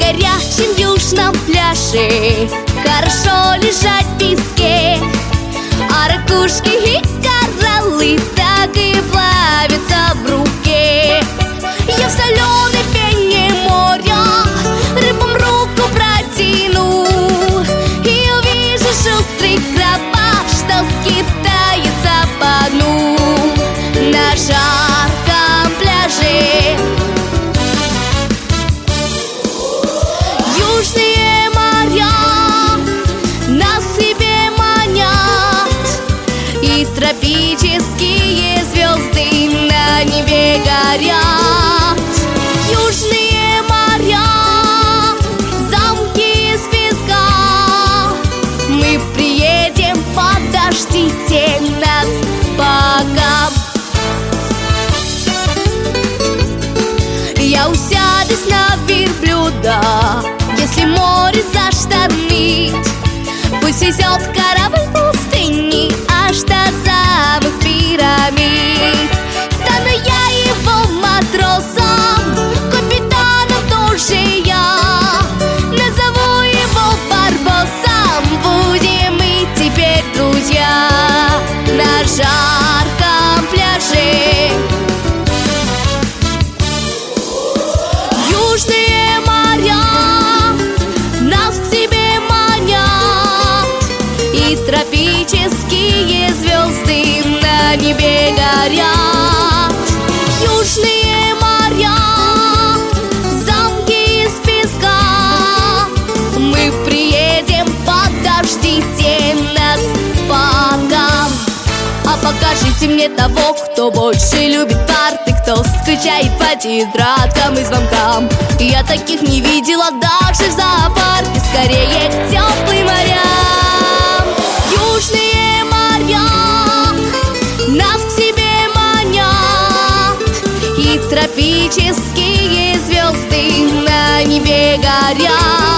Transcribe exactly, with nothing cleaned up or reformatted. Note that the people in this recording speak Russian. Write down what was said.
горячем южном пляже хорошо лежать в песке, а ракушки и кораллы так и плавятся в руке. Я в соленой пене моря рыбам руку протяну и увижу шустрый крабаш, что скитается по дну на жарком пляже. Южные моря нас к себе манят, и тропические звезды на небе горят. Южные моря, замки из песка, мы приедем, подождите нас пока. Я усядусь на верблюда, если море заштормит. Пусть везет корабль пустыни аж до самых пирамид. Стану я его матросом, капитаном тоже я. Назову его Барбосом, будем мы теперь друзья на жарком пляже. Южные моря нас к себе манят, и тропические звезды на небе горят. Южные моря, замки из песка, мы приедем, подождите нас пока. А покажите мне того, кто больше любит парты, кто скучает по тетрадкам и звонкам. Я таких не видела даже в зоопарке, скорее к теплым морям. Южные моря нас к себе манят, и тропические звезды на небе горят.